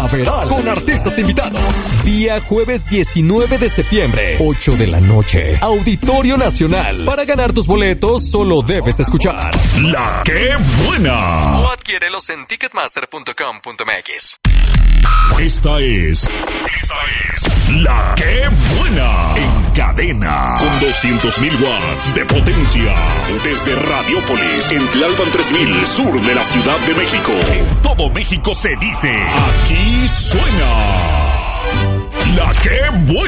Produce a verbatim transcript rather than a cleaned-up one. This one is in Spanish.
Primaveral con artistas invitados. Día jueves diecinueve de septiembre, ocho de la noche. Auditorio Nacional. Para ganar tus boletos solo debes escuchar La Que Buena. o adquiérelos en ticketmaster punto com punto m x. Esta es... Esta es... La Que Buena. En cadena. Con doscientos mil watts de potencia. Desde Radiópolis, en Tlalpan tres mil, sur de la Ciudad de México. En todo México se dice... Aquí suena... La Que Buena.